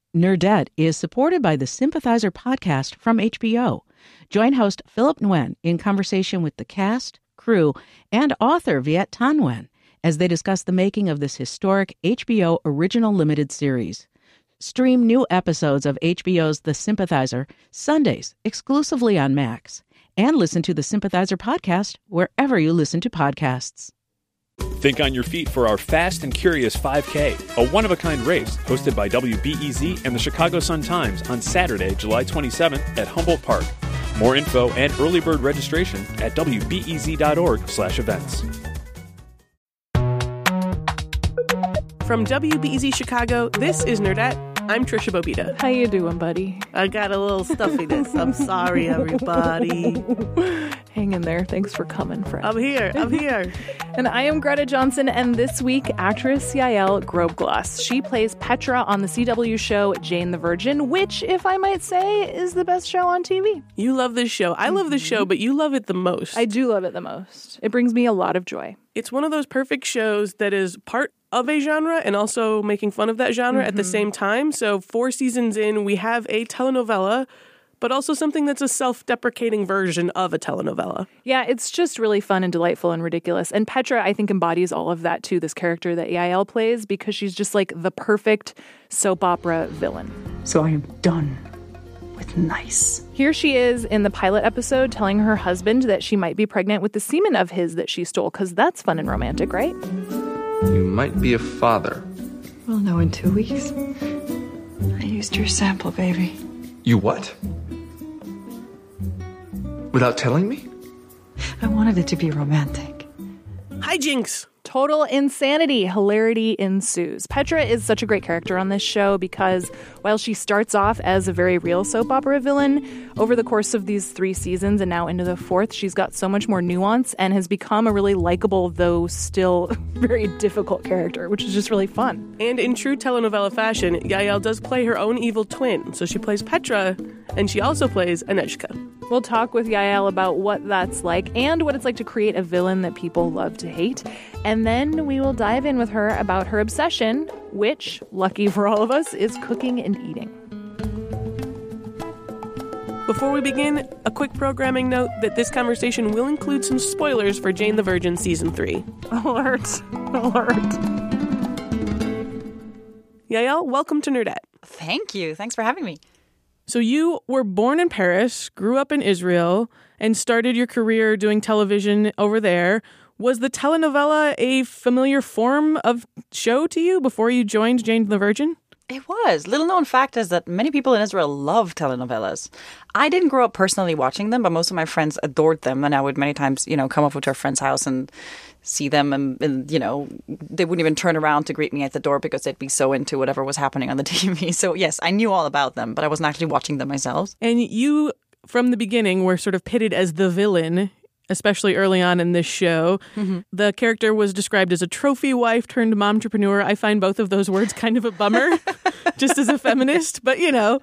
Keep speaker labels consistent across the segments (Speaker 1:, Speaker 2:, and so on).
Speaker 1: Nerdette is supported by the Sympathizer podcast from HBO. Join host Philip Nguyen in conversation with the cast, crew, and author Viet Thanh Nguyen as they discuss the making of this historic HBO original limited series. Stream new episodes of HBO's The Sympathizer Sundays exclusively on Max. And listen to the Sympathizer podcast wherever you listen to podcasts.
Speaker 2: Think on your feet for our Fast and Curious 5K, a one-of-a-kind race hosted by WBEZ and the Chicago Sun-Times on Saturday, July 27th at Humboldt Park. More info and early bird registration at wbez.org/events.
Speaker 3: From WBEZ Chicago, this is Nerdette. I'm Trisha Bobita.
Speaker 4: How you doing, buddy?
Speaker 3: I got a little stuffiness. I'm sorry, everybody.
Speaker 4: Hang in there. Thanks for coming, friend.
Speaker 3: I'm here.
Speaker 4: And I am Greta Johnson, and this week, actress Yael Grobegloss. She plays Petra on the CW show Jane the Virgin, which, if I might say, is the best show on TV.
Speaker 3: You love this show. I love this show, but you love it the most.
Speaker 4: I do love it the most. It brings me a lot of joy.
Speaker 3: It's one of those perfect shows that is part of a genre and also making fun of that genre at the same time. So 4 seasons in, we have a telenovela, but also something that's a self-deprecating version of a telenovela.
Speaker 4: Yeah, it's just really fun and delightful and ridiculous. And Petra, I think, embodies all of that, too, this character that Yael plays, because she's just like the perfect soap opera villain.
Speaker 5: So I am done with nice.
Speaker 4: Here she is in the pilot episode telling her husband that she might be pregnant with the semen of his that she stole, because that's fun and romantic, right?
Speaker 6: You might be a father.
Speaker 5: We'll know in 2 weeks. I used your sample, baby.
Speaker 6: You what? Without telling me?
Speaker 5: I wanted it to be romantic.
Speaker 3: Hijinks!
Speaker 4: Total insanity. Hilarity ensues. Petra is such a great character on this show because while she starts off as a very real soap opera villain, over the course of these 3 seasons and now into the 4th, she's got so much more nuance and has become a really likable, though still very difficult character, which is just really fun.
Speaker 3: And in true telenovela fashion, Yael does play her own evil twin. So she plays Petra, and she also plays Aneshka.
Speaker 4: We'll talk with Yael about what that's like and what it's like to create a villain that people love to hate. And then we will dive in with her about her obsession, which, lucky for all of us, is cooking and eating.
Speaker 3: Before we begin, a quick programming note that this conversation will include some spoilers for Jane the Virgin Season 3.
Speaker 4: Alert. Alert.
Speaker 3: Yael, welcome to Nerdette.
Speaker 7: Thank you. Thanks for having me.
Speaker 3: So you were born in Paris, grew up in Israel, and started your career doing television over there. Was the telenovela a familiar form of show to you before you joined Jane the Virgin?
Speaker 7: It was. Little known fact is that many people in Israel love telenovelas. I didn't grow up personally watching them, but most of my friends adored them. And I would many times, come over to a friend's house and see them. And, they wouldn't even turn around to greet me at the door because they'd be so into whatever was happening on the TV. So, yes, I knew all about them, but I wasn't actually watching them myself.
Speaker 3: And you, from the beginning, were sort of pitted as the villain, especially early on in this show. Mm-hmm. The character was described as a trophy wife turned momtrepreneur. I find both of those words kind of a bummer, just as a feminist, but
Speaker 7: I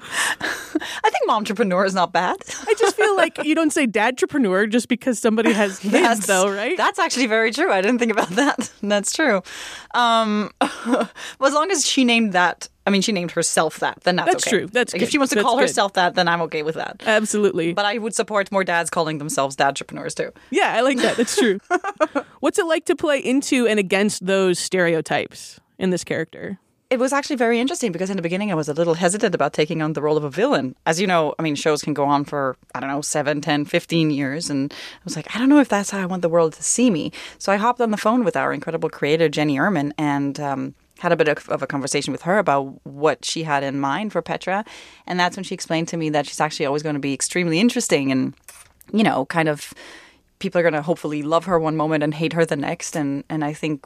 Speaker 7: think momtrepreneur is not bad.
Speaker 3: I just feel like you don't say dadtrepreneur just because somebody has kids, though, right?
Speaker 7: That's actually very true. I didn't think about that. That's true. Well, as long as she named that, she named herself that, then that's okay.
Speaker 3: True. That's
Speaker 7: like,
Speaker 3: good.
Speaker 7: If she wants to call herself that, then I'm okay with that.
Speaker 3: Absolutely.
Speaker 7: But I would support more dads calling themselves dadtrepreneurs, too.
Speaker 3: Yeah, I like that. That's true. What's it like to play into and against those stereotypes in this character?
Speaker 7: It was actually very interesting because in the beginning I was a little hesitant about taking on the role of a villain. As you know, shows can go on for, 7, 10, 15 years. And I was like, I don't know if that's how I want the world to see me. So I hopped on the phone with our incredible creator, Jenny Erman, and had a bit of a conversation with her about what she had in mind for Petra. And that's when she explained to me that she's actually always going to be extremely interesting and, kind of people are going to hopefully love her one moment and hate her the next. And I think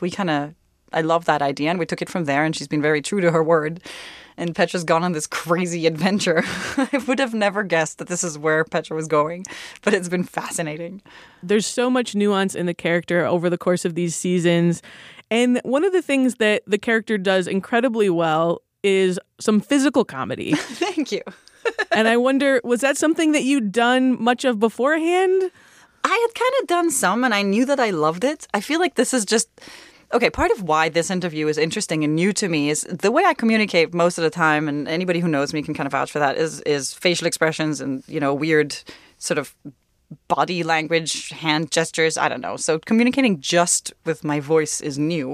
Speaker 7: I love that idea, and we took it from there, and she's been very true to her word. And Petra's gone on this crazy adventure. I would have never guessed that this is where Petra was going, but it's been fascinating.
Speaker 3: There's so much nuance in the character over the course of these seasons. And one of the things that the character does incredibly well is some physical comedy.
Speaker 7: Thank you.
Speaker 3: And I wonder, was that something that you'd done much of beforehand?
Speaker 7: I had kind of done some, and I knew that I loved it. I feel like this is just okay, part of why this interview is interesting and new to me is the way I communicate most of the time, and anybody who knows me can kind of vouch for that, is facial expressions and, weird sort of body language, hand gestures. I don't know. So communicating just with my voice is new.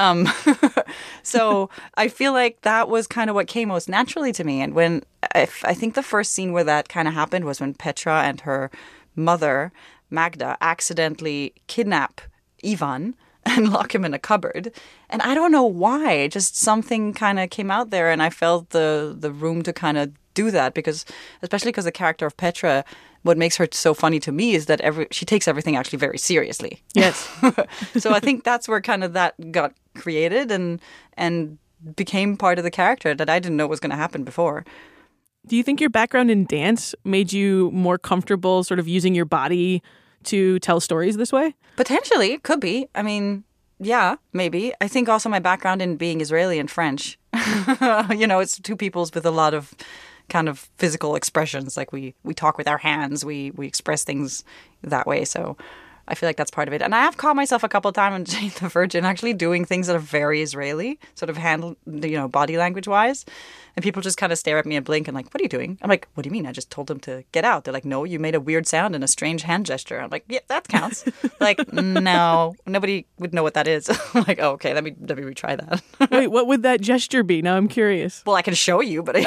Speaker 7: So I feel like that was kind of what came most naturally to me. And when I think the first scene where that kind of happened was when Petra and her mother, Magda, accidentally kidnap Ivan and lock him in a cupboard. And I don't know why, just something kind of came out there and I felt the room to kind of do that, because especially because the character of Petra, what makes her so funny to me is that she takes everything actually very seriously.
Speaker 3: Yes.
Speaker 7: So I think that's where kind of that got created and became part of the character that I didn't know was going to happen before.
Speaker 3: Do you think your background in dance made you more comfortable sort of using your body to tell stories this way?
Speaker 7: Potentially, it could be. I mean, yeah, maybe. I think also my background in being Israeli and French. It's two peoples with a lot of kind of physical expressions. Like we talk with our hands, we express things that way. So I feel like that's part of it. And I have caught myself a couple of times on Jane the Virgin actually doing things that are very Israeli, sort of handle, body language wise. And people just kind of stare at me and blink and like, what are you doing? I'm like, what do you mean? I just told them to get out. They're like, no, you made a weird sound and a strange hand gesture. I'm like, yeah, that counts. Like, no, nobody would know what that is. I'm like, oh, okay, let me retry that.
Speaker 3: Wait, what would that gesture be? Now I'm curious.
Speaker 7: Well, I can show you, but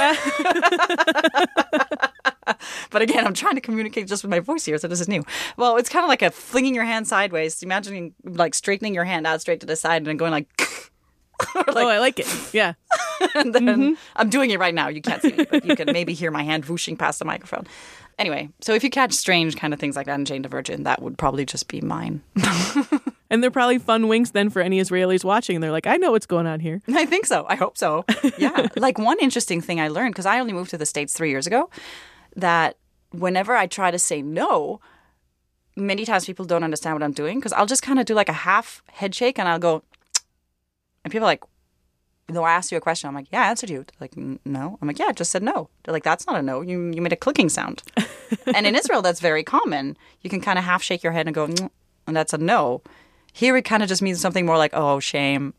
Speaker 7: but again, I'm trying to communicate just with my voice here, so this is new. Well, it's kind of like a flinging your hand sideways, imagining like straightening your hand out straight to the side and then going like
Speaker 3: oh, I like it. Yeah.
Speaker 7: And then I'm doing it right now. You can't see me, but you can maybe hear my hand whooshing past the microphone. Anyway, so if you catch strange kind of things like that in Jane the Virgin, that would probably just be mine.
Speaker 3: And they're probably fun winks then for any Israelis watching. They're like, I know what's going on here.
Speaker 7: I think so. I hope so. Yeah. Like one interesting thing I learned, because I only moved to the States 3 years ago, that whenever I try to say no, many times people don't understand what I'm doing, because I'll just kind of do like a half head shake and I'll go, and people are like, they'll ask you a question. I'm like, yeah, I answered you. They're like, no. I'm like, yeah, I just said no. They're like, that's not a no. You made a clicking sound. And in Israel, that's very common. You can kind of half shake your head and go, and that's a no. Here, it kind of just means something more like, oh, shame.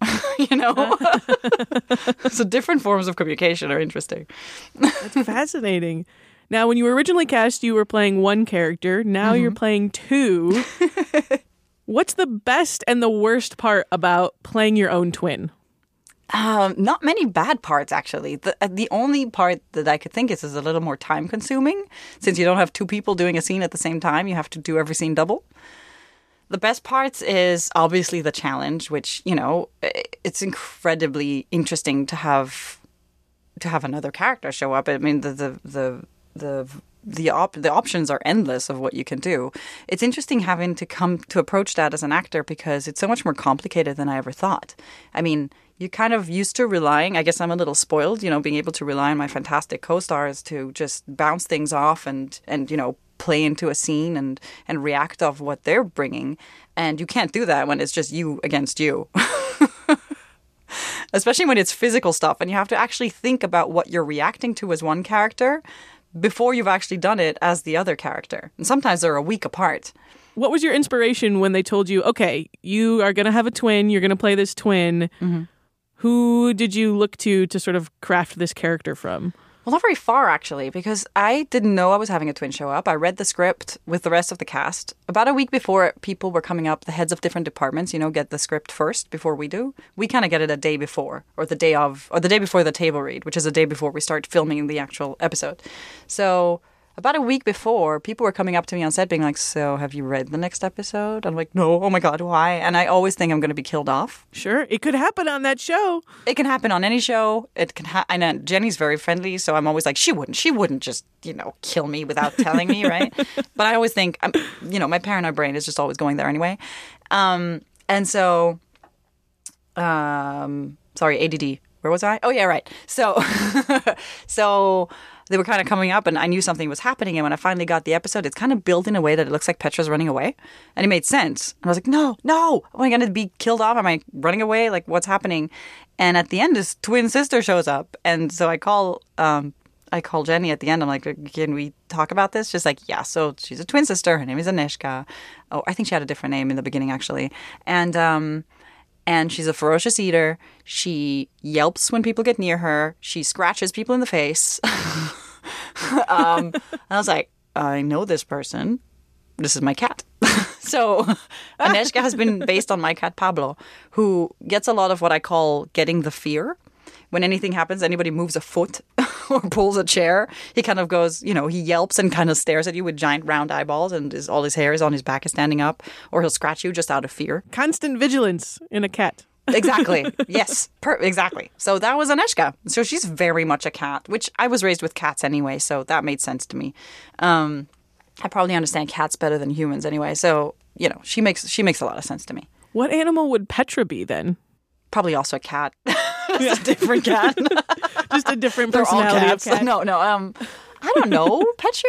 Speaker 7: So different forms of communication are interesting.
Speaker 3: That's fascinating. Now, when you were originally cast, you were playing one character. Now you're playing two. What's the best and the worst part about playing your own twin?
Speaker 7: Not many bad parts, actually. The only part that I could think is a little more time consuming. Since you don't have two people doing a scene at the same time, you have to do every scene double. The best parts is obviously the challenge, which, it's incredibly interesting to have another character show up. I mean, the options are endless of what you can do. It's interesting having to come to approach that as an actor because it's so much more complicated than I ever thought. I mean, you're kind of used to relying, I guess I'm a little spoiled, being able to rely on my fantastic co-stars to just bounce things off and play into a scene and react off what they're bringing. And you can't do that when it's just you against you. Especially when it's physical stuff and you have to actually think about what you're reacting to as one character before you've actually done it as the other character. And sometimes they're a week apart.
Speaker 3: What was your inspiration when they told you, okay, you are going to have a twin, you're going to play this twin? Mm-hmm. Who did you look to sort of craft this character from?
Speaker 7: Well, not very far, actually, because I didn't know I was having a twin show up. I read the script with the rest of the cast. About a week before people were coming up, the heads of different departments, get the script first before we do. We kind of get it a day before, or the day before the table read, which is a day before we start filming the actual episode. So about a week before, people were coming up to me on set being like, so have you read the next episode? I'm like, no, oh my God, why? And I always think I'm going to be killed off.
Speaker 3: Sure, it could happen on that show.
Speaker 7: It can happen on any show. It can and Jenny's very friendly, so I'm always like, she wouldn't just, kill me without telling me, right? But I always think, my paranoid brain is just always going there anyway. And so, sorry, ADD. Where was I? Oh, yeah, right. So, they were kind of coming up and I knew something was happening. And when I finally got the episode, it's kind of built in a way that it looks like Petra's running away. And it made sense. And I was like, no, am I going to be killed off? Am I running away? Like, what's happening? And at the end, his twin sister shows up. And so I call Jenny at the end. I'm like, can we talk about this? She's like, yeah. So she's a twin sister. Her name is Anishka. Oh, I think she had a different name in the beginning, actually. And And she's a ferocious eater. She yelps when people get near her. She scratches people in the face. And I was like, I know this person. This is my cat. So Aneshka has been based on my cat Pablo, who gets a lot of what I call getting the fear. When anything happens, anybody moves a foot or pulls a chair, he kind of goes, he yelps and kind of stares at you with giant round eyeballs, and all his hairs on his back is standing up, or he'll scratch you just out of fear.
Speaker 3: Constant vigilance in a cat.
Speaker 7: Exactly. Yes, exactly. So that was Aneshka. So she's very much a cat, which I was raised with cats anyway, so that made sense to me. I probably understand cats better than humans anyway, so, she makes a lot of sense to me.
Speaker 3: What animal would Petra be then?
Speaker 7: Probably also a cat. It's a different cat.
Speaker 3: Just a different personality of cat.
Speaker 7: No. I don't know. Petra.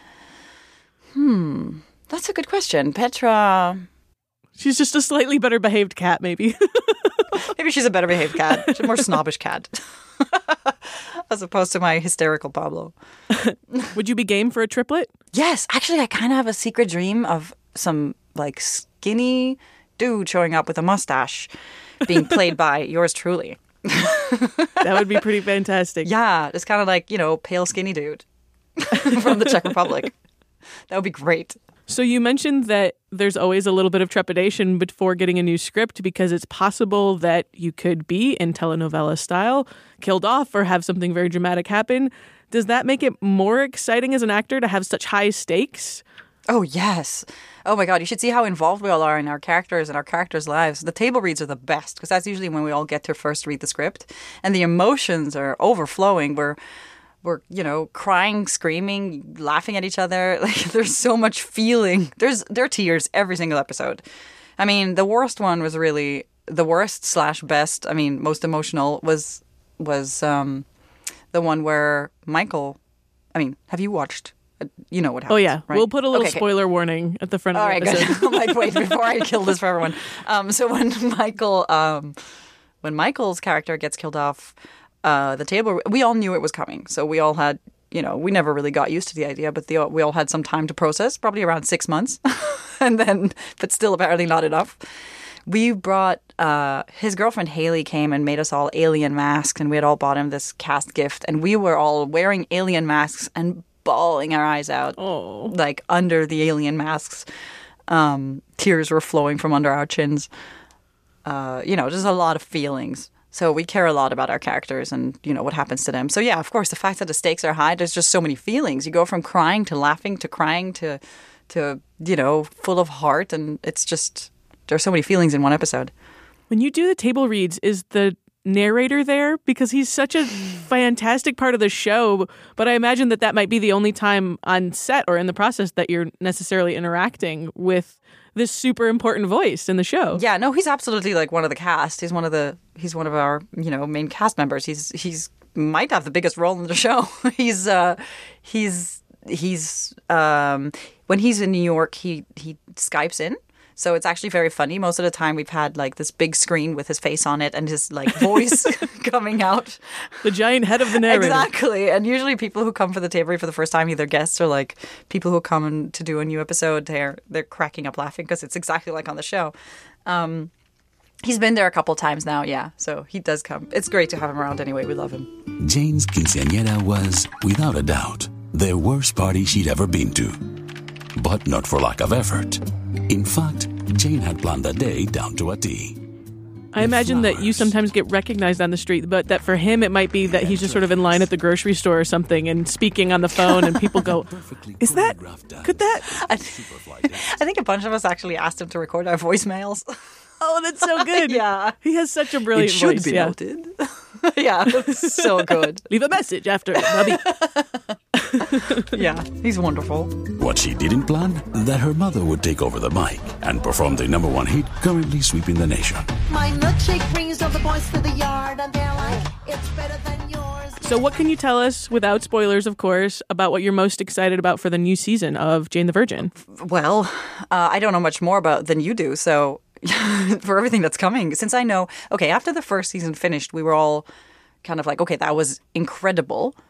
Speaker 7: That's a good question. Petra.
Speaker 3: She's just a slightly better behaved cat, maybe.
Speaker 7: Maybe she's a better behaved cat. She's a more snobbish cat. As opposed to my hysterical Pablo.
Speaker 3: Would you be game for a triplet?
Speaker 7: Yes. Actually, I kind of have a secret dream of some skinny dude showing up with a mustache being played by yours truly.
Speaker 3: That would be pretty fantastic.
Speaker 7: Yeah, it's kind of pale skinny dude from the Czech Republic. That would be great.
Speaker 3: So you mentioned that there's always a little bit of trepidation before getting a new script because it's possible that you could be, in telenovela style, killed off or have something very dramatic happen. Does that make it more exciting as an actor to have such high stakes?
Speaker 7: Oh, yes. Oh, my God. You should see how involved we all are in our characters and our characters' lives. The table reads are the best because that's usually when we all get to first read the script. And the emotions are overflowing. We're crying, screaming, laughing at each other. There's so much feeling. There are tears every single episode. I mean, the worst one was really the worst/best. I mean, most emotional was the one where Michael. I mean, have you watched? You know what happens.
Speaker 3: Oh yeah,
Speaker 7: right?
Speaker 3: We'll put a little
Speaker 7: Okay.
Speaker 3: spoiler warning at the front of the episode.
Speaker 7: Good. I'm like, wait, before I kill this for everyone. So when Michael's character gets killed off. The table, we all knew it was coming. So we all had, we never really got used to the idea, but we all had some time to process, probably around 6 months. But still apparently not enough. We brought, his girlfriend Haley came and made us all alien masks, and we had all bought him this cast gift. And we were all wearing alien masks and bawling our eyes out, under the alien masks. Tears were flowing from under our chins. Just a lot of feelings. So we care a lot about our characters and, what happens to them. So, yeah, of course, the fact that the stakes are high, there's just so many feelings. You go from crying to laughing to crying to full of heart. And it's just, there's so many feelings in one episode.
Speaker 3: When you do the table reads, is the narrator there? Because he's such a fantastic part of the show. But I imagine that might be the only time on set or in the process that you're necessarily interacting with this super important voice in the show.
Speaker 7: Yeah, no, he's absolutely one of the cast. He's one of our, main cast members. He's might have the biggest role in the show. When he's in New York, he Skypes in. So it's actually very funny. Most of the time we've had this big screen with his face on it and his voice coming out.
Speaker 3: The giant head of the narrator.
Speaker 7: Exactly. And usually people who come for the table read for the first time, either guests or people who come to do a new episode, they're cracking up laughing because it's exactly like on the show. He's been there a couple times now, yeah. So he does come. It's great to have him around anyway. We love him.
Speaker 8: Jane's quinceañera was, without a doubt, the worst party she'd ever been to. But not for lack of effort. In fact, Jane had planned the day down to a T.
Speaker 3: I imagine that you sometimes get recognized on the street, but that for him it might be that he's just sort of in line at the grocery store or something and speaking on the phone and people go, could that?
Speaker 7: I think a bunch of us actually asked him to record our voicemails.
Speaker 3: Oh, that's so good.
Speaker 7: Yeah.
Speaker 3: He has such a brilliant voice.
Speaker 7: It should be noted. Yeah, it's so good.
Speaker 3: Leave a message after it, Bubby.
Speaker 7: Yeah, he's wonderful.
Speaker 8: What she didn't plan, that her mother would take over the mic and perform the #1 hit currently sweeping the nation.
Speaker 9: My milkshake brings all the boys to the yard and they're like, it's better than yours.
Speaker 3: So what can you tell us, without spoilers of course, about what you're most excited about for the new season of Jane the Virgin?
Speaker 7: Well, I don't know much more about than you do, so for everything that's coming, since I know, okay, after the first season finished, we were all kind of like, okay, that was incredible.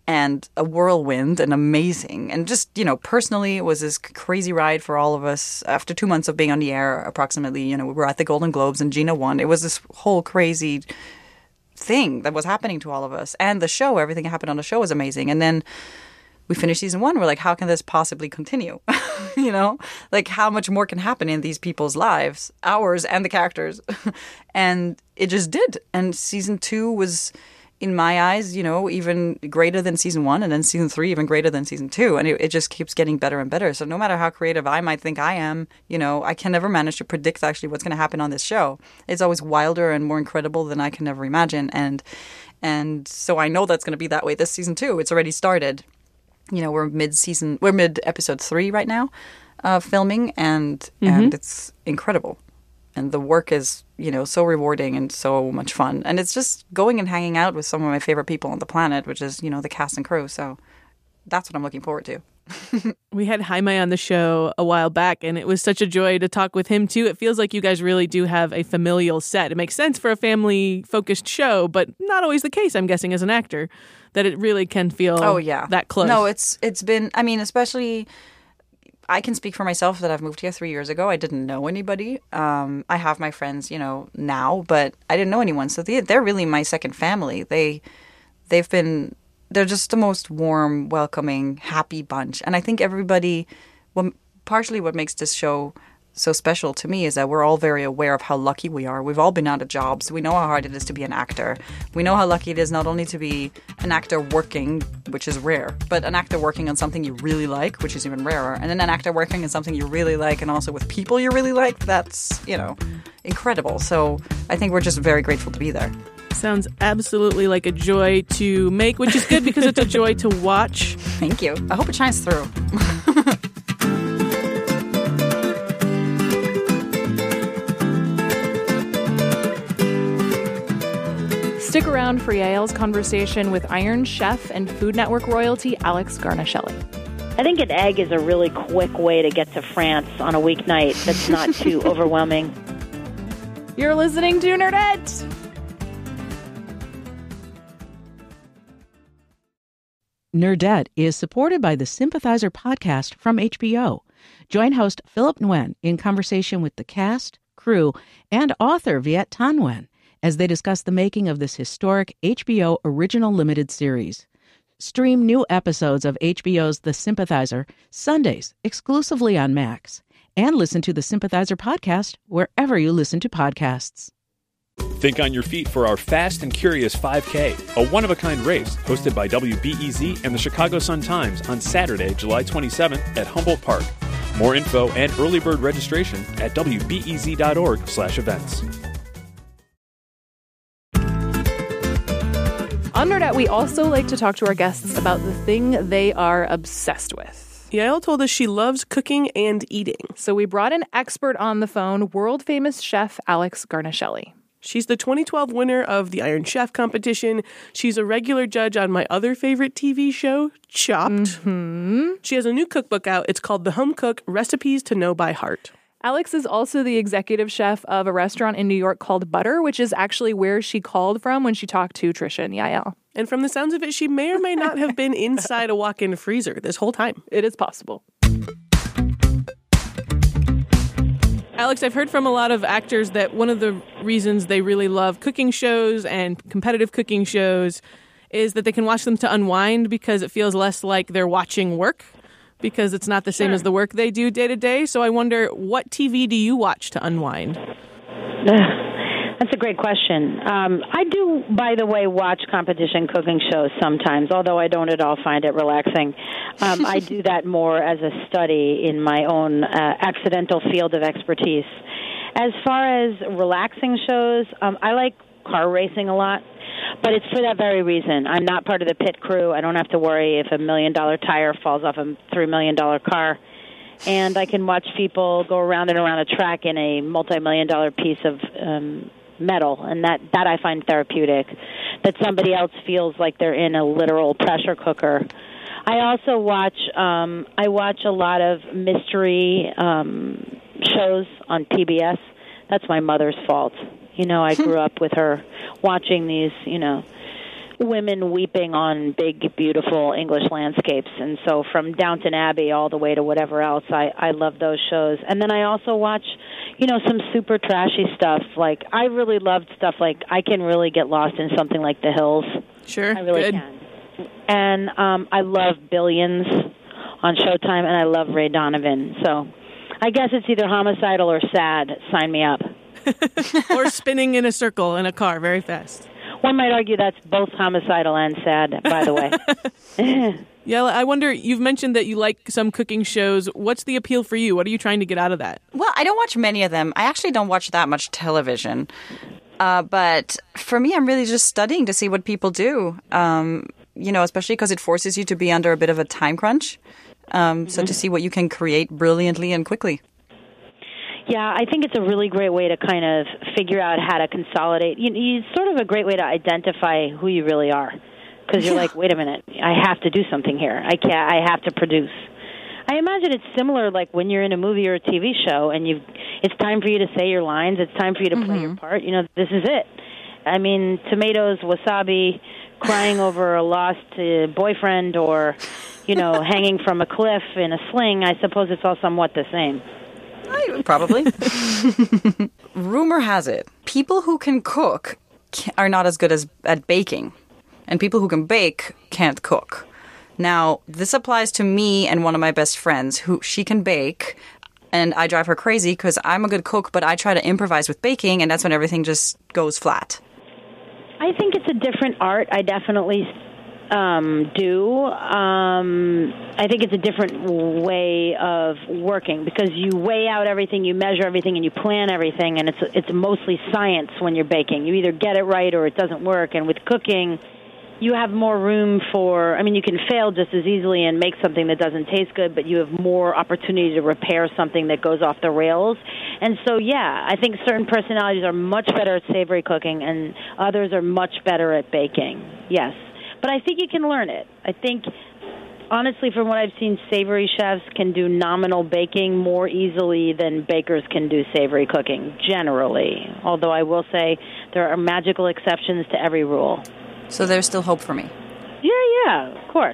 Speaker 7: and a whirlwind and amazing. And just, personally, it was this crazy ride for all of us. After 2 months of being on the air, approximately, we were at the Golden Globes and Gina won. It was this whole crazy thing that was happening to all of us. And the show, everything that happened on the show was amazing. And then we finished season 1. We're like, how can this possibly continue? Like how much more can happen in these people's lives, ours and the characters. And it just did. And season 2 was, in my eyes, even greater than season 1, and then season 3 even greater than season 2. And it just keeps getting better and better. So no matter how creative I might think I am, I can never manage to predict actually what's going to happen on this show. It's always wilder and more incredible than I can ever imagine. And so I know that's going to be that way this season too. It's already started. We're mid episode 3 right now, filming, and it's incredible. And the work is, so rewarding and so much fun. And it's just going and hanging out with some of my favorite people on the planet, which is, the cast and crew. So that's what I'm looking forward to.
Speaker 3: We had Jaime on the show a while back, and it was such a joy to talk with him, too. It feels like you guys really do have a familial set. It makes sense for a family-focused show, but not always the case, I'm guessing, as an actor, that it really can feel that close.
Speaker 7: No, it's been, especially, I can speak for myself that I've moved here 3 years ago. I didn't know anybody. I have my friends, now, but I didn't know anyone. So they're really my second family. They're just the most warm, welcoming, happy bunch. And I think everybody, partially what makes this show so special to me is that we're all very aware of how lucky we are. We've all been out of jobs. We know how hard it is to be an actor. We know how lucky it is not only to be an actor working, which is rare, but an actor working on something you really like, which is even rarer. And then an actor working on something you really like and also with people you really like, that's, incredible. So I think we're just very grateful to be there.
Speaker 3: Sounds absolutely like a joy to make, which is good because it's a joy to watch.
Speaker 7: Thank you. I hope it shines through.
Speaker 4: Stick around for Yael's conversation with Iron Chef and Food Network royalty Alex Garnaschelli.
Speaker 10: I think an egg is a really quick way to get to France on a weeknight that's not too overwhelming.
Speaker 4: You're listening to Nerdette!
Speaker 1: Nerdette is supported by the Sympathizer podcast from HBO. Join host Philip Nguyen in conversation with the cast, crew, and author Viet Thanh Nguyen as they discuss the making of this historic HBO original limited series. Stream new episodes of HBO's The Sympathizer Sundays exclusively on Max, and listen to the Sympathizer podcast wherever you listen to podcasts.
Speaker 2: Think on your feet for our Fast and Curious 5K, a one-of-a-kind race hosted by WBEZ and the Chicago Sun-Times on Saturday, July 27th at Humboldt Park. More info and early bird registration at wbez.org/events.
Speaker 4: On Nerdette, we also like to talk to our guests about the thing they are obsessed with.
Speaker 3: Yael told us she loves cooking and eating.
Speaker 4: So we brought an expert on the phone, world-famous chef Alex Garnaschelli.
Speaker 3: She's the 2012 winner of the Iron Chef competition. She's a regular judge on my other favorite TV show, Chopped. Mm-hmm. She has a new cookbook out. It's called The Home Cook: Recipes to Know by Heart.
Speaker 4: Alex is also the executive chef of a restaurant in New York called Butter, which is actually where she called from when she talked to Trisha and Yael.
Speaker 3: And from the sounds of it, she may or may not have been inside a walk-in freezer this whole time.
Speaker 4: It is possible.
Speaker 3: Alex, I've heard from a lot of actors that one of the reasons they really love cooking shows and competitive cooking shows is that they can watch them to unwind because it feels less like they're watching work, because it's not the same as the work they do day to day. So I wonder, what TV do you watch to unwind?
Speaker 10: That's a great question. I do, by the way, watch competition cooking shows sometimes, although I don't at all find it relaxing. I do that more as a study in my own accidental field of expertise. As far as relaxing shows, I like car racing a lot, but it's for that very reason. I'm not part of the pit crew. I don't have to worry if a $1 million tire falls off a $3 million car. And I can watch people go around and around a track in a multi-million-dollar piece of metal, and that I find therapeutic, that somebody else feels like they're in a literal pressure cooker. I also watch a lot of mystery shows on PBS. That's my mother's fault. I grew up with her watching these, women weeping on big, beautiful English landscapes. And so from Downton Abbey all the way to whatever else, I love those shows. And then I also watch, some super trashy stuff. Like, I really loved stuff like, I can really get lost in something like The Hills.
Speaker 3: Sure,
Speaker 10: I really can. And I love Billions on Showtime, and I love Ray Donovan. So I guess it's either homicidal or sad. Sign me up.
Speaker 3: Or spinning in a circle in a car very fast.
Speaker 10: One might argue that's both homicidal and sad, by the way.
Speaker 3: Yeah, I wonder, you've mentioned that you like some cooking shows. What's the appeal for you? What are you trying to get out of that?
Speaker 7: Well, I don't watch many of them. I actually don't watch that much television. But for me, I'm really just studying to see what people do, especially because it forces you to be under a bit of a time crunch. So to see what you can create brilliantly and quickly.
Speaker 10: Yeah, I think it's a really great way to kind of figure out how to consolidate. It's sort of a great way to identify who you really are. Because you're like, wait a minute, I have to do something here. I have to produce. I imagine it's similar like when you're in a movie or a TV show and it's time for you to say your lines, it's time for you to play your part. This is it. I mean, tomatoes, wasabi, crying over a lost boyfriend or, hanging from a cliff in a sling, I suppose it's all somewhat the same.
Speaker 7: Probably. Rumor has it, people who can cook are not as good at baking. And people who can bake can't cook. Now, this applies to me and one of my best friends who she can bake, and I drive her crazy because I'm a good cook, but I try to improvise with baking, and that's when everything just goes flat.
Speaker 10: I think it's a different art. I definitely do. I think it's a different way of working because you weigh out everything, you measure everything, and you plan everything, and it's mostly science when you're baking. You either get it right or it doesn't work, and with cooking, you have more room for, you can fail just as easily and make something that doesn't taste good, but you have more opportunity to repair something that goes off the rails. And so, yeah, I think certain personalities are much better at savory cooking and others are much better at baking. Yes. But I think you can learn it. I think, honestly, from what I've seen, savory chefs can do nominal baking more easily than bakers can do savory cooking, generally. Although I will say there are magical exceptions to every rule.
Speaker 7: So there's still hope for me.
Speaker 10: Yeah, of course.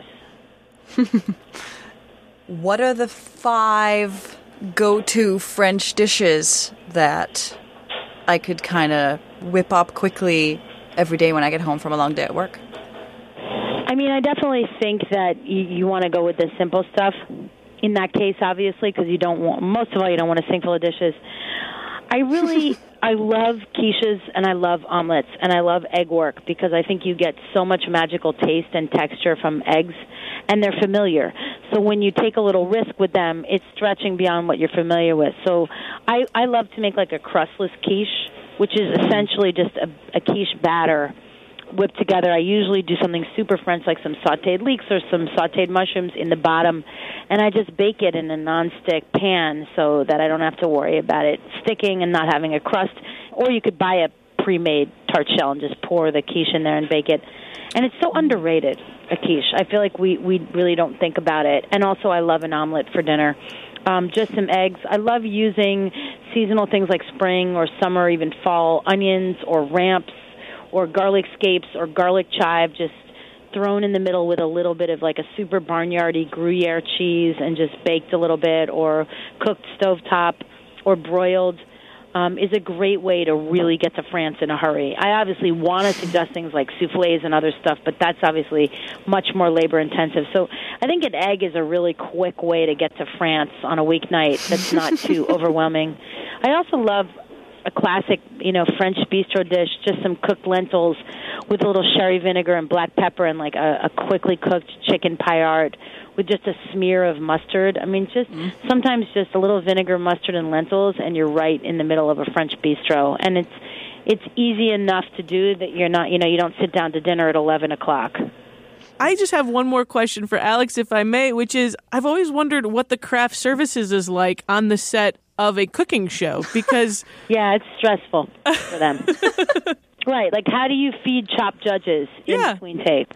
Speaker 7: What are the 5 go-to French dishes that I could kind of whip up quickly every day when I get home from a long day at work?
Speaker 10: I definitely think that you want to go with the simple stuff. In that case, obviously, because you don't want a sink full of dishes. I love quiches and I love omelets and I love egg work because I think you get so much magical taste and texture from eggs and they're familiar. So when you take a little risk with them, it's stretching beyond what you're familiar with. So I love to make like a crustless quiche, which is essentially just a quiche batter whipped together. I usually do something super French, like some sautéed leeks or some sautéed mushrooms in the bottom, and I just bake it in a nonstick pan so that I don't have to worry about it sticking and not having a crust. Or you could buy a pre-made tart shell and just pour the quiche in there and bake it. And it's so underrated, a quiche. I feel like we really don't think about it. And also I love an omelet for dinner. Just some eggs. I love using seasonal things like spring or summer or even fall, onions or ramps, or garlic scapes or garlic chive just thrown in the middle with a little bit of like a super barnyardy Gruyere cheese and just baked a little bit, or cooked stovetop or broiled is a great way to really get to France in a hurry. I obviously want to suggest things like soufflés and other stuff, but that's obviously much more labor-intensive. So I think an egg is a really quick way to get to France on a weeknight that's not too overwhelming. I also love a classic, French bistro dish, just some cooked lentils with a little sherry vinegar and black pepper and like a quickly cooked chicken paillard with just a smear of mustard. Sometimes just a little vinegar, mustard, and lentils, and you're right in the middle of a French bistro. And it's easy enough to do that you're not, you don't sit down to dinner at 11 o'clock.
Speaker 3: I just have one more question for Alex, if I may, which is, I've always wondered what the craft services is like on the set of a cooking show, because
Speaker 10: yeah, it's stressful for them. Right, like how do you feed Chopped judges in between takes?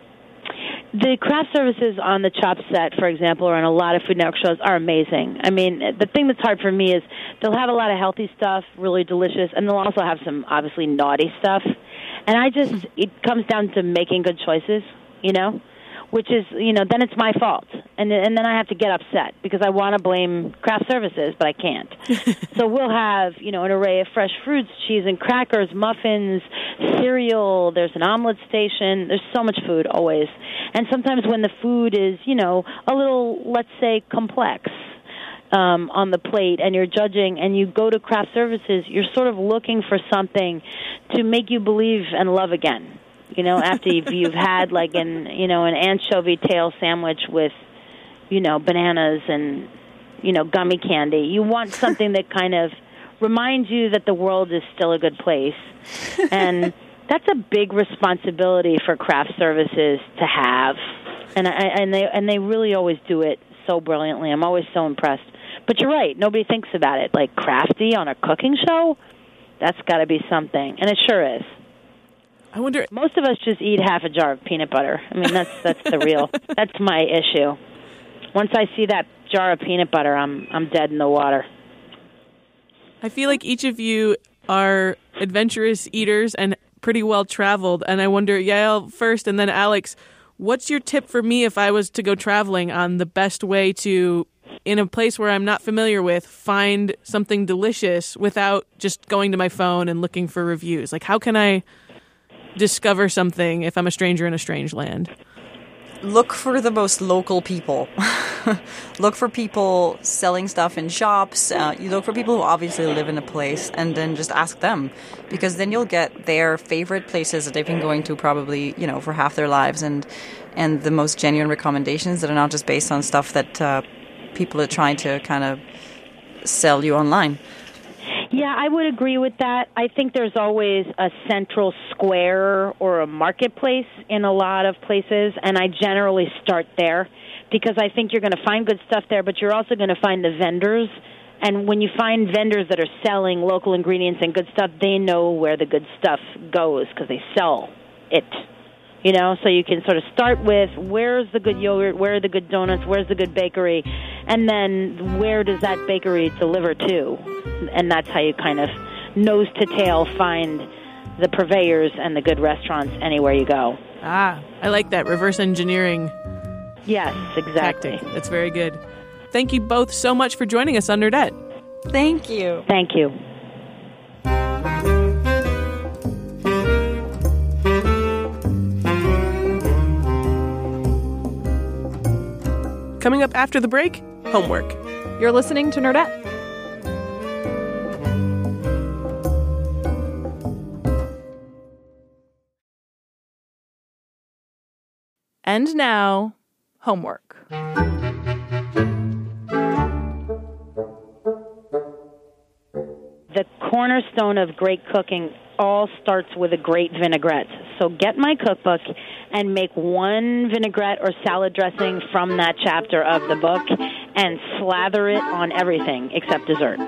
Speaker 10: The craft services on the Chopped set, for example, or on a lot of Food Network shows are amazing. The thing that's hard for me is they'll have a lot of healthy stuff, really delicious, and they'll also have some obviously naughty stuff. And it comes down to making good choices, which is, then it's my fault. And then I have to get upset because I want to blame craft services, but I can't. So we'll have, an array of fresh fruits, cheese and crackers, muffins, cereal. There's an omelet station. There's so much food always. And sometimes when the food is, a little, let's say, complex on the plate, and you're judging, and you go to craft services, you're sort of looking for something to make you believe and love again. After you've had like an anchovy tail sandwich with, bananas and, gummy candy. You want something that kind of reminds you that the world is still a good place. And that's a big responsibility for craft services to have. And they really always do it so brilliantly. I'm always so impressed. But you're right. Nobody thinks about it. Like crafty on a cooking show, that's got to be something. And it sure is.
Speaker 3: I wonder.
Speaker 10: Most of us just eat half a jar of peanut butter. I mean, that's the real. That's my issue. Once I see that jar of peanut butter, I'm dead in the water.
Speaker 3: I feel like each of you are adventurous eaters and pretty well traveled. And I wonder, Yael first, and then Alex, what's your tip for me if I was to go traveling on the best way to, in a place where I'm not familiar with, find something delicious without just going to my phone and looking for reviews? Like, how can I discover something if I'm a stranger in a strange land?
Speaker 7: Look for the most local people. Look for people selling stuff in shops. You look for people who obviously live in a place, and then just ask them, because then you'll get their favorite places that they've been going to probably, for half their lives, and the most genuine recommendations that are not just based on stuff that people are trying to kind of sell you online.
Speaker 10: Yeah, I would agree with that. I think there's always a central square or a marketplace in a lot of places, and I generally start there because I think you're going to find good stuff there, but you're also going to find the vendors. And when you find vendors that are selling local ingredients and good stuff, they know where the good stuff goes because they sell it. So you can sort of start with where's the good yogurt, where are the good donuts, where's the good bakery, and then where does that bakery deliver to? And that's how you kind of nose to tail find the purveyors and the good restaurants anywhere you go.
Speaker 3: Ah, I like that reverse engineering.
Speaker 10: Yes, exactly.
Speaker 3: Tactic. That's very good. Thank you both so much for joining us on Nerdette.
Speaker 7: Thank you.
Speaker 10: Thank you.
Speaker 3: Coming up after the break, homework.
Speaker 4: You're listening to Nerdette. And now, homework.
Speaker 10: The cornerstone of great cooking all starts with a great vinaigrette. So get my cookbook and make one vinaigrette or salad dressing from that chapter of the book and slather it on everything except dessert.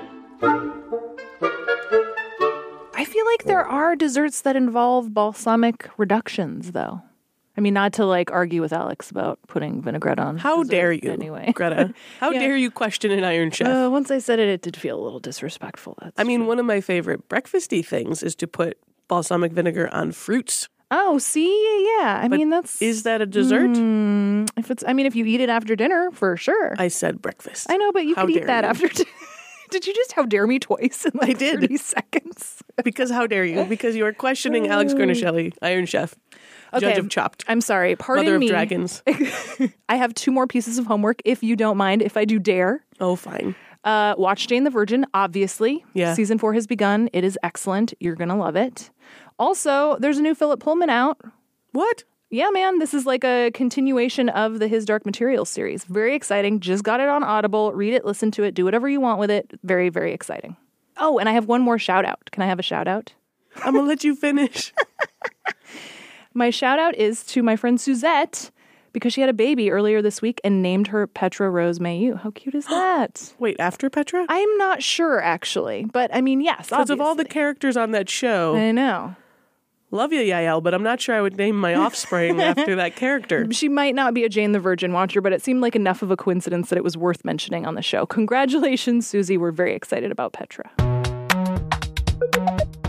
Speaker 4: I feel like there are desserts that involve balsamic reductions, though. I mean, not to argue with Alex about putting vinaigrette on.
Speaker 3: How dare you,
Speaker 4: anyway.
Speaker 3: Greta? How dare you question an Iron Chef?
Speaker 4: Once I said it, it did feel a little disrespectful.
Speaker 3: One of my favorite breakfasty things is to put balsamic vinegar on fruits.
Speaker 4: Oh, see? Yeah.
Speaker 3: Is that a dessert?
Speaker 4: If you eat it after dinner, for sure.
Speaker 3: I said breakfast.
Speaker 4: I know, but you could eat that after dinner. Did you just how dare me twice in 30 seconds?
Speaker 3: Because how dare you? Because you are questioning Alex Guarnaschelli, Iron Chef.
Speaker 4: Okay,
Speaker 3: Judge of Chopped.
Speaker 4: I'm sorry. Pardon
Speaker 3: Mother
Speaker 4: me.
Speaker 3: of Dragons.
Speaker 4: I have 2 more pieces of homework, if you don't mind, if I do dare.
Speaker 3: Oh, fine.
Speaker 4: Watch Jane the Virgin, obviously.
Speaker 3: Yeah.
Speaker 4: Season 4 has begun. It is excellent. You're going to love it. Also, there's a new Philip Pullman out.
Speaker 3: What?
Speaker 4: Yeah, man. This is like a continuation of the His Dark Materials series. Very exciting. Just got it on Audible. Read it, listen to it, do whatever you want with it. Very, very exciting. Oh, and I have one more shout out. Can I have a shout out?
Speaker 3: I'm going to let you finish.
Speaker 4: My shout out is to my friend Suzette, because she had a baby earlier this week and named her Petra Rose Mayu. How cute is that?
Speaker 3: Wait, after Petra?
Speaker 4: I'm not sure, actually. But, yes,
Speaker 3: because of all the characters on that show.
Speaker 4: I know.
Speaker 3: Love you, Yael, but I'm not sure I would name my offspring after that character.
Speaker 4: She might not be a Jane the Virgin watcher, but it seemed like enough of a coincidence that it was worth mentioning on the show. Congratulations, Susie. We're very excited about Petra.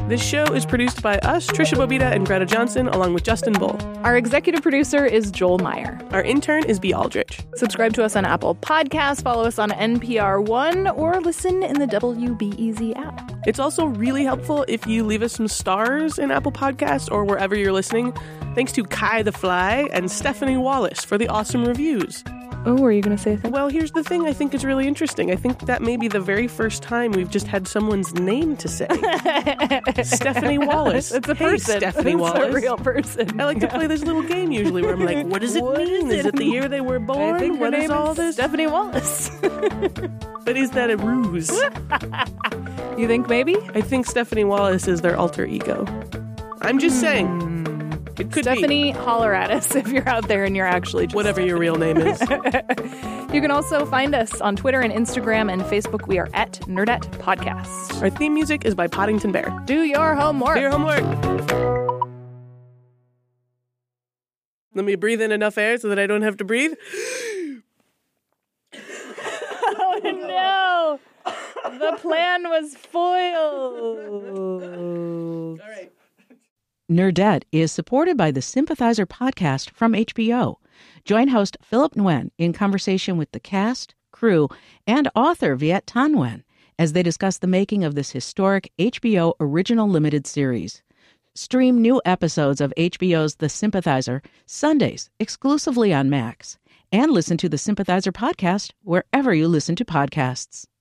Speaker 3: This show is produced by us, Trisha Bobita and Greta Johnson, along with Justin Bull.
Speaker 4: Our executive producer is Joel Meyer.
Speaker 3: Our intern is B. Aldrich.
Speaker 4: Subscribe to us on Apple Podcasts, follow us on NPR One, or listen in the WBEZ app.
Speaker 3: It's also really helpful if you leave us some stars in Apple Podcasts or wherever you're listening. Thanks to Kai the Fly and Stephanie Wallace for the awesome reviews.
Speaker 4: Oh, were you going to say something?
Speaker 3: Well, here's the thing I think is really interesting. I think that may be the very first time we've just had someone's name to say. Stephanie Wallace.
Speaker 4: It's a person.
Speaker 3: Hey, Stephanie Wallace.
Speaker 4: It's a real person.
Speaker 3: I like to play this little game usually where I'm like, what does it mean? Is it the year they were born?
Speaker 4: I think
Speaker 3: what is all this?
Speaker 4: Stephanie Wallace.
Speaker 3: But is that a ruse?
Speaker 4: You think maybe?
Speaker 3: I think Stephanie Wallace is their alter ego. I'm just saying. It could
Speaker 4: Stephanie, holler at us if you're out there and you're actually just...
Speaker 3: whatever your real name is.
Speaker 4: You can also find us on Twitter and Instagram and Facebook. We are at Nerdette Podcasts.
Speaker 3: Our theme music is by Poddington Bear.
Speaker 4: Do your homework.
Speaker 3: Do your homework. Let me breathe in enough air so that I don't have to breathe.
Speaker 4: Oh, no. The plan was foiled.
Speaker 3: All right.
Speaker 1: Nerdette is supported by the Sympathizer podcast from HBO. Join host Philip Nguyen in conversation with the cast, crew, and author Viet Thanh Nguyen as they discuss the making of this historic HBO original limited series. Stream new episodes of HBO's The Sympathizer Sundays exclusively on Max, and listen to the Sympathizer podcast wherever you listen to podcasts.